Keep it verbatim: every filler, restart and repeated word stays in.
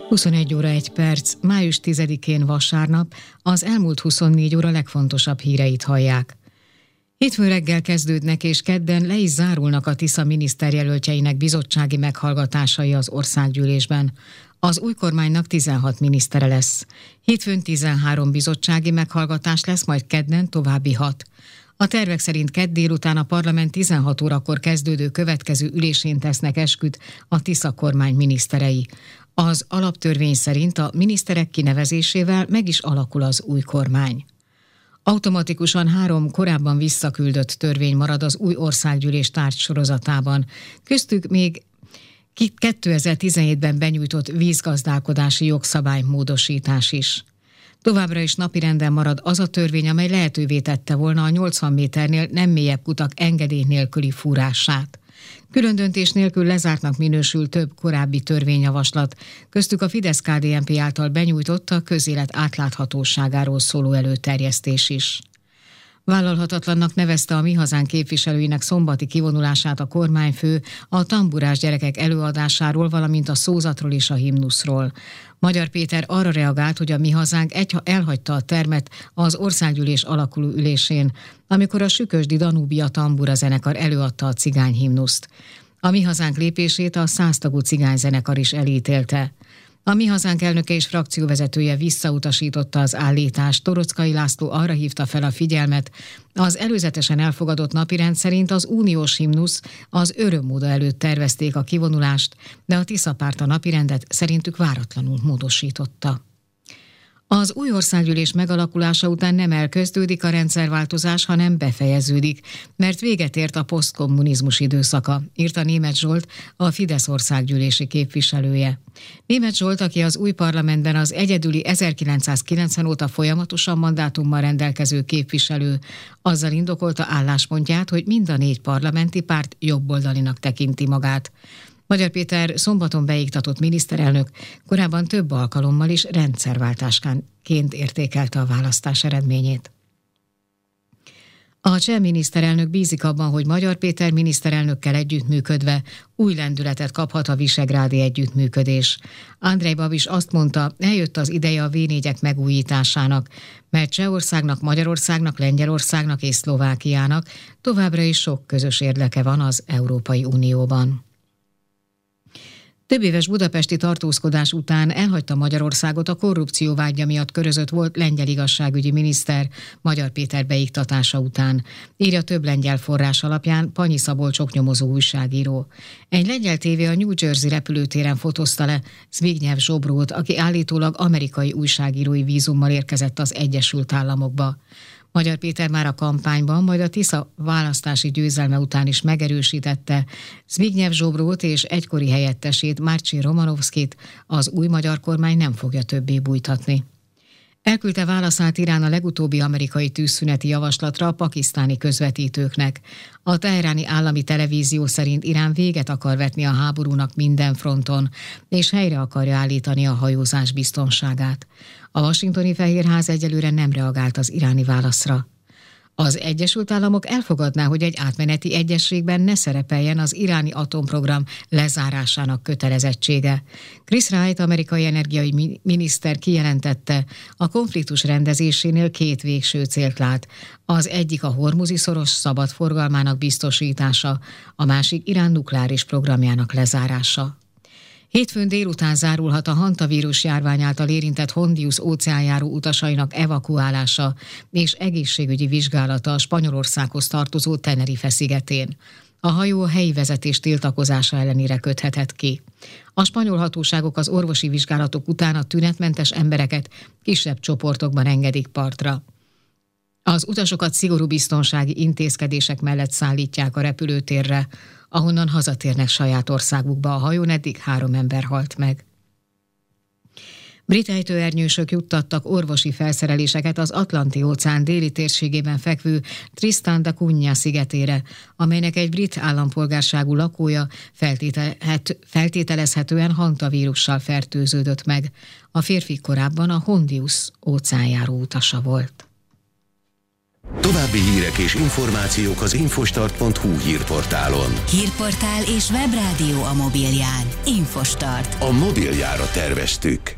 huszonegy óra egy perc, május tizedikén vasárnap, az elmúlt huszonnégy óra legfontosabb híreit hallják. Hétfőn reggel kezdődnek és kedden le is zárulnak a Tisza miniszterjelöltjeinek bizottsági meghallgatásai az országgyűlésben. Az új kormánynak tizenhat minisztere lesz. Hétfőn tizenhárom bizottsági meghallgatás lesz, majd kedden további hat. A tervek szerint kedd délután a parlament tizenhat órakor kezdődő következő ülésén tesznek esküt a Tisza kormány miniszterei. Az alaptörvény szerint a miniszterek kinevezésével meg is alakul az új kormány. Automatikusan három korábban visszaküldött törvény marad az új országgyűlés tárgysorozatában. Köztük még kétezer-tizenhétben benyújtott vízgazdálkodási jogszabálymódosítás is. Továbbra is napirenden marad az a törvény, amely lehetővé tette volna a nyolcvan méternél nem mélyebb kutak engedély nélküli fúrását. Külön döntés nélkül lezártnak minősül több korábbi törvényjavaslat, köztük a Fidesz-ká dé en pé által benyújtott a közélet átláthatóságáról szóló előterjesztés is. Vállalhatatlannak nevezte a Mi Hazánk képviselőinek szombati kivonulását a kormányfő a tamburás gyerekek előadásáról, valamint a szózatról és a himnuszról. Magyar Péter arra reagált, hogy a Mi Hazánk egy elhagyta a termet az országgyűlés alakuló ülésén, amikor a sükösdi Danúbia tambura zenekar előadta a cigányhimnuszt. A Mi Hazánk lépését a száztagú cigányzenekar is elítélte. A Mi Hazánk elnöke és frakcióvezetője visszautasította az állítást. Torockai László arra hívta fel a figyelmet, az előzetesen elfogadott napirend szerint az uniós himnusz az örömmóda előtt tervezték a kivonulást, de a Tisza párt a napirendet szerintük váratlanul módosította. Az új országgyűlés megalakulása után nem elkezdődik a rendszerváltozás, hanem befejeződik, mert véget ért a posztkommunizmus időszaka, írta Németh Zsolt, a Fidesz országgyűlési képviselője. Németh Zsolt, aki az új parlamentben az egyedüli ezerkilencszázkilencven óta folyamatosan mandátummal rendelkező képviselő, azzal indokolta álláspontját, hogy mind a négy parlamenti párt jobboldalinak tekinti magát. Magyar Péter szombaton beiktatott miniszterelnök korábban több alkalommal is rendszerváltásként értékelte a választás eredményét. A cseh miniszterelnök bízik abban, hogy Magyar Péter miniszterelnökkel együttműködve új lendületet kaphat a visegrádi együttműködés. Andrej Babis azt mondta, eljött az ideje a vé négyek megújításának, mert Csehországnak, Magyarországnak, Lengyelországnak és Szlovákiának továbbra is sok közös érdeke van az Európai Unióban. Több éves budapesti tartózkodás után elhagyta Magyarországot a korrupció vádja miatt körözött volt lengyel igazságügyi miniszter Magyar Péter beiktatása után, írja több lengyel forrás alapján Panyi Szabolcs oknyomozó újságíró. Egy lengyel tévé a New Jersey repülőtéren fotózta le Zbigniew Zsobrót, aki állítólag amerikai újságírói vízummal érkezett az Egyesült Államokba. Magyar Péter már a kampányban, majd a Tisza választási győzelme után is megerősítette Zbigniew Zsobrót és egykori helyettesét Marcin Romanovskit az új magyar kormány nem fogja többé bújtatni. Elküldte válaszát Irán a legutóbbi amerikai tűzszüneti javaslatra a pakisztáni közvetítőknek. A teheráni állami televízió szerint Irán véget akar vetni a háborúnak minden fronton, és helyre akarja állítani a hajózás biztonságát. A washingtoni Fehérház egyelőre nem reagált az iráni válaszra. Az Egyesült Államok elfogadná, hogy egy átmeneti egyezségben ne szerepeljen az iráni atomprogram lezárásának kötelezettsége. Chris Wright, amerikai energiai miniszter kijelentette, a konfliktus rendezésénél két végső célt lát. Az egyik a hormuzi szoros szabad forgalmának biztosítása, a másik Irán nukleáris programjának lezárása. Hétfőn délután zárulhat a hantavírus járvány által érintett Hondius óceánjáró utasainak evakuálása és egészségügyi vizsgálata a Spanyolországhoz tartozó Tenerife szigetén. A hajó a helyi vezetés tiltakozása ellenére köthetett ki. A spanyol hatóságok az orvosi vizsgálatok után a tünetmentes embereket kisebb csoportokban engedik partra. Az utasokat szigorú biztonsági intézkedések mellett szállítják a repülőtérre, ahonnan hazatérnek saját országukba. A hajón eddig három ember halt meg. Brit ejtőernyősök juttattak orvosi felszereléseket az Atlanti-óceán déli térségében fekvő Tristan da Cunha szigetére, amelynek egy brit állampolgárságú lakója feltételezhetően hantavírussal fertőződött meg. A férfi korábban a Hondius óceánjáró utasa volt. További hírek és információk az infostart pont hu hírportálon. Hírportál és webrádió a mobilján. Infostart. A mobiljára terveztük.